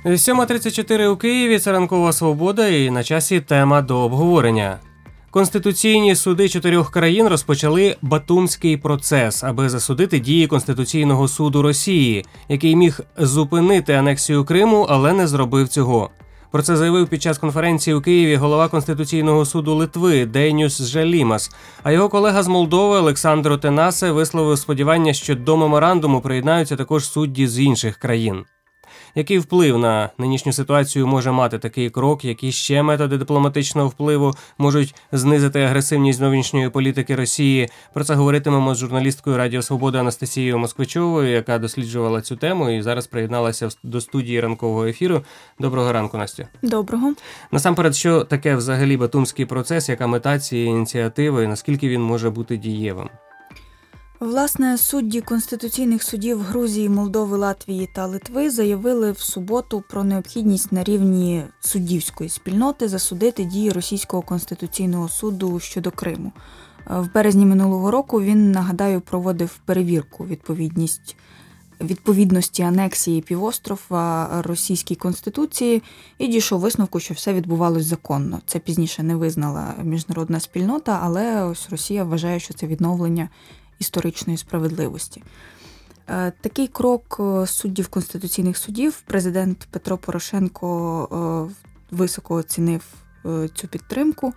7:34 у Києві, це ранкова свобода і на часі тема до обговорення. Конституційні суди 4 країн розпочали Батумський процес, аби засудити дії Конституційного суду Росії, який міг зупинити анексію Криму, але не зробив цього. Про це заявив під час конференції у Києві голова Конституційного суду Литви Дейнюс Жалімас, а його колега з Молдови Олександр Отенасе висловив сподівання, що до меморандуму приєднаються також судді з інших країн. Який вплив на нинішню ситуацію може мати такий крок, які ще методи дипломатичного впливу можуть знизити агресивність зовнішньої політики Росії? Про це говоритимемо з журналісткою Радіо Свобода Анастасією Москвичовою, яка досліджувала цю тему і зараз приєдналася до студії ранкового ефіру. Доброго ранку, Настю. Доброго. Насамперед, що таке взагалі Батумський процес, яка мета цієї ініціативи і наскільки він може бути дієвим? Власне, судді Конституційних судів Грузії, Молдови, Латвії та Литви заявили в суботу про необхідність на рівні суддівської спільноти засудити дії Російського Конституційного суду щодо Криму. В березні минулого року він, нагадаю, проводив перевірку відповідності анексії півострова Російській Конституції і дійшов висновку, що все відбувалось законно. Це пізніше не визнала міжнародна спільнота, але ось Росія вважає, що це відновлення історичної справедливості. Такий крок суддів Конституційних судів президент Петро Порошенко високо оцінив цю підтримку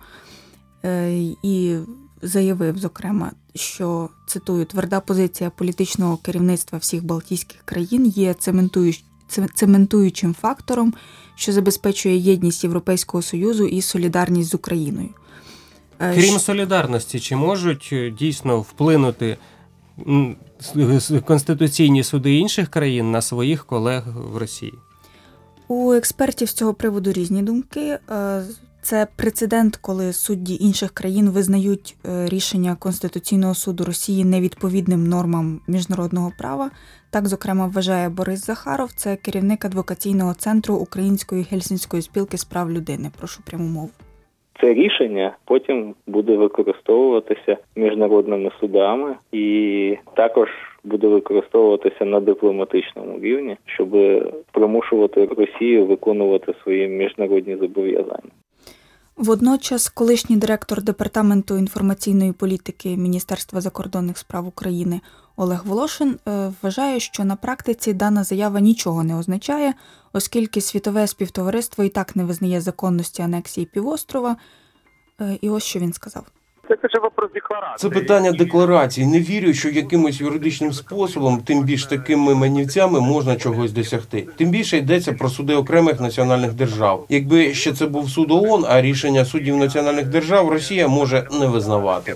і заявив, зокрема, що, цитую, «тверда позиція політичного керівництва всіх Балтійських країн є цементуючим фактором, що забезпечує єдність Європейського Союзу і солідарність з Україною». Крім солідарності, чи можуть дійсно вплинути конституційні суди інших країн на своїх колег в Росії? У експертів з цього приводу різні думки. Це прецедент, коли судді інших країн визнають рішення Конституційного суду Росії невідповідним нормам міжнародного права. Так, зокрема, вважає Борис Захаров, це керівник адвокаційного центру Української Гельсінської спілки з прав людини. Прошу пряму мову. Це рішення потім буде використовуватися міжнародними судами і також буде використовуватися на дипломатичному рівні, щоб примушувати Росію виконувати свої міжнародні зобов'язання. Водночас колишній директор Департаменту інформаційної політики Міністерства закордонних справ України Олег Волошин вважає, що на практиці дана заява нічого не означає, оскільки світове співтовариство і так не визнає законності анексії півострова. І ось що він сказав. Це питання декларації. Не вірю, що якимось юридичним способом, тим більш такими манівцями, можна чогось досягти. Тим більше йдеться про суди окремих національних держав. Якби ще це був суд ООН, а рішення суддів національних держав Росія може не визнавати.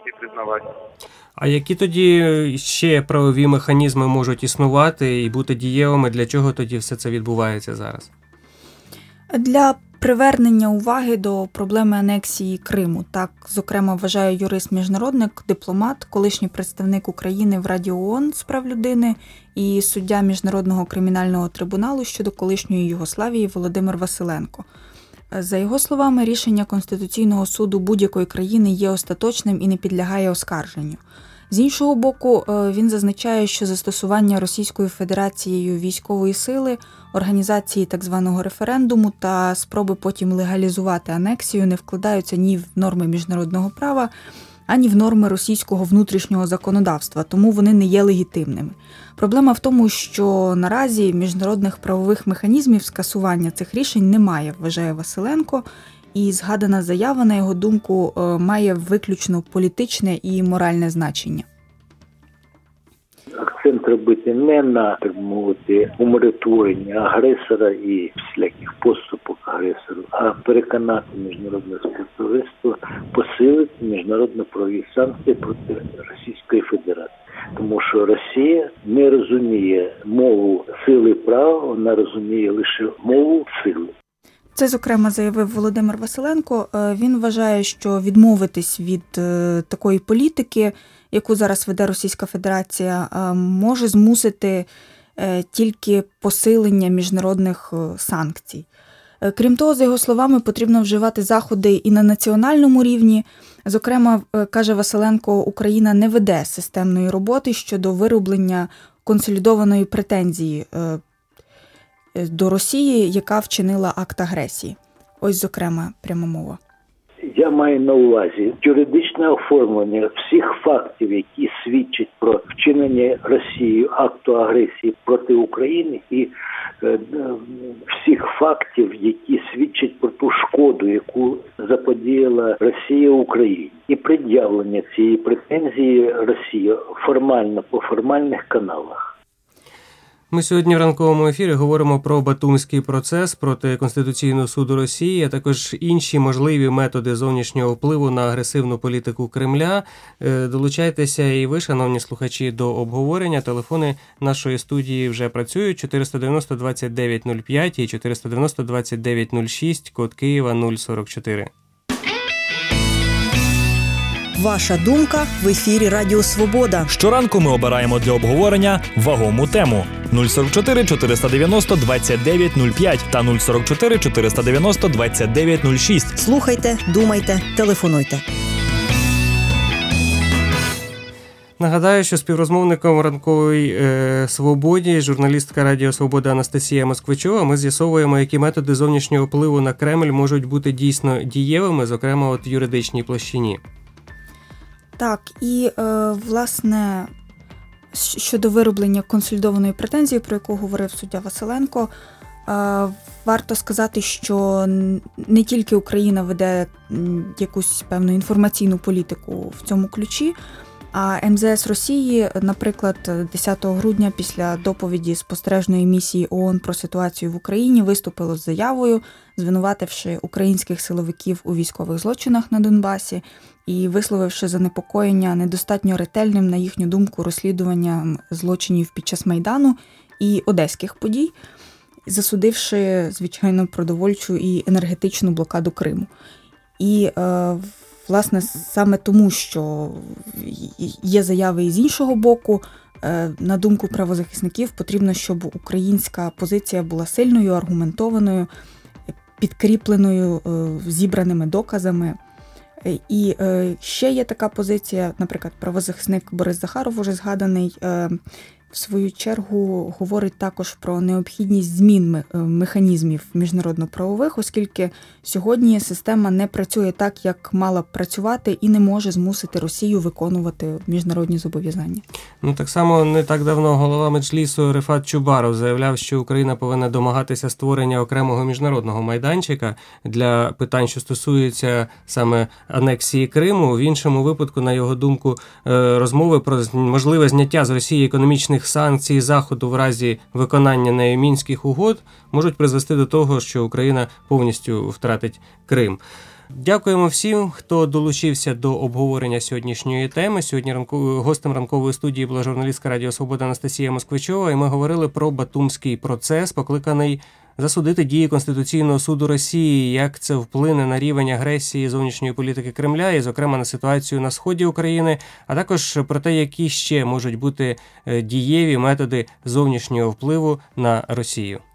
А які тоді ще правові механізми можуть існувати і бути дієвими? Для чого тоді все це відбувається зараз? Для привернення уваги до проблеми анексії Криму. Так, зокрема, вважає юрист-міжнародник, дипломат, колишній представник України в Раді ООН з прав людини і суддя Міжнародного кримінального трибуналу щодо колишньої Югославії Володимир Василенко. За його словами, рішення Конституційного суду будь-якої країни є остаточним і не підлягає оскарженню. З іншого боку, він зазначає, що застосування Російською Федерацією військової сили, організації так званого референдуму та спроби потім легалізувати анексію не вкладаються ні в норми міжнародного права, ані в норми російського внутрішнього законодавства, тому вони не є легітимними. Проблема в тому, що наразі міжнародних правових механізмів скасування цих рішень немає, вважає Василенко, і згадана заява, на його думку, має виключно політичне і моральне значення. Акцент робити не на, так мовити, умиротворення агресора і всіляких поступок агресору, а переконати міжнародне співтовариство посилити міжнародно-правові санкції проти Російської Федерації. Тому що Росія не розуміє мову сили права, вона розуміє лише мову сили. Це, зокрема, заявив Володимир Василенко. Він вважає, що відмовитись від такої політики, яку зараз веде Російська Федерація, може змусити тільки посилення міжнародних санкцій. Крім того, за його словами, потрібно вживати заходи і на національному рівні. Зокрема, каже Василенко, Україна не веде системної роботи щодо вироблення консолідованої претензії до Росії, яка вчинила акт агресії. Ось, зокрема, пряма мова. Я маю на увазі юридичне оформлення всіх фактів, які свідчать про вчинення Росією акту агресії проти України, і всіх фактів, які свідчать про ту шкоду, яку заподіяла Росія Україні, і пред'явлення цієї претензії Росії формально по формальних каналах. Ми сьогодні в ранковому ефірі говоримо про Батумський процес проти Конституційного суду Росії, а також інші можливі методи зовнішнього впливу на агресивну політику Кремля. Долучайтеся і ви, шановні слухачі, до обговорення. Телефони нашої студії вже працюють. 490 2905 і 490 2906, код Києва 044. Ваша думка в ефірі Радіо Свобода. Щоранку ми обираємо для обговорення вагому тему. 044 490 2905 та 044 490 2906. Слухайте, думайте, телефонуйте. Нагадаю, що співрозмовником ранкової «Свободі» журналістка Радіо Свобода Анастасія Москвичова. Ми з'ясовуємо, які методи зовнішнього впливу на Кремль можуть бути дійсно дієвими, зокрема от в юридичній площині. Так, і, власне, щодо вироблення консолідованої претензії, про яку говорив суддя Василенко, варто сказати, що не тільки Україна веде якусь певну інформаційну політику в цьому ключі, а МЗС Росії, наприклад, 10 грудня після доповіді спостережної місії ООН про ситуацію в Україні виступило з заявою, звинувативши українських силовиків у військових злочинах на Донбасі і висловивши занепокоєння недостатньо ретельним, на їхню думку, розслідуванням злочинів під час Майдану і одеських подій, засудивши, звичайно, продовольчу і енергетичну блокаду Криму. І, власне, саме тому, що є заяви і з іншого боку, на думку правозахисників, потрібно, щоб українська позиція була сильною, аргументованою, підкріпленою зібраними доказами. І ще є така позиція, наприклад, правозахисник Борис Захаров, уже згаданий, в свою чергу говорить також про необхідність змін механізмів міжнародно-правових, оскільки сьогодні система не працює так, як мала б працювати, і не може змусити Росію виконувати міжнародні зобов'язання. Так само не так давно голова Меджлісу Рефат Чубаров заявляв, що Україна повинна домагатися створення окремого міжнародного майданчика для питань, що стосуються саме анексії Криму. В іншому випадку, на його думку, розмови про можливе зняття з Росії економічних санкцій Заходу в разі виконання нею Мінських угод можуть призвести до того, що Україна повністю втратить Крим. Дякуємо всім, хто долучився до обговорення сьогоднішньої теми. Сьогодні гостем ранкової студії була журналістка Радіо Свобода Анастасія Москвичова, і ми говорили про Батумський процес, покликаний засудити дії Конституційного суду Росії, як це вплине на рівень агресії зовнішньої політики Кремля і, зокрема, на ситуацію на сході України, а також про те, які ще можуть бути дієві методи зовнішнього впливу на Росію.